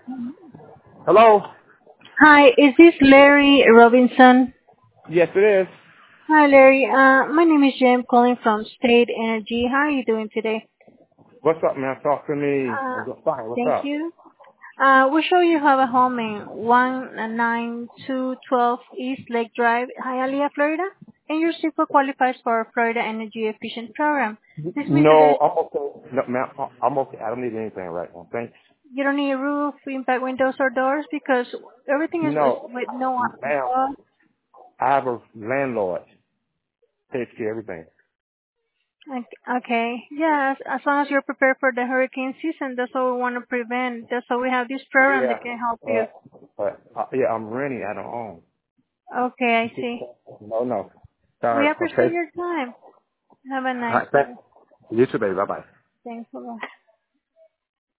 Hello? Hi, is this Larry Robinson? Yes, it is. Hi, Larry. My name is Jim, calling from State Energy. How are you doing today? What's up, man? Talk to me. Uh, I'm just fine. What's Thank up? you. We show you have a home in 19212 East Lake Drive, Hialeah, Florida, and your super qualifies for our Florida Energy Efficient Program. This means that No, I'm okay. No, man, I'm okay. I don't need anything right now. Thanks. you don't need a roof, impact windows, or doors because everything is No, with no. ma'am, I have a landlord. Takes care of everything. Okay. Yes, as long as you're prepared for the hurricane season, that's what we want to prevent. That's why we have this program Yeah. that can help you. Yeah, I'm renting. I don't own. Okay, I see. No. We Sorry. appreciate Okay. your time. Have a All nice right, day. thanks. You too, baby. Bye-bye. Thanks a lot.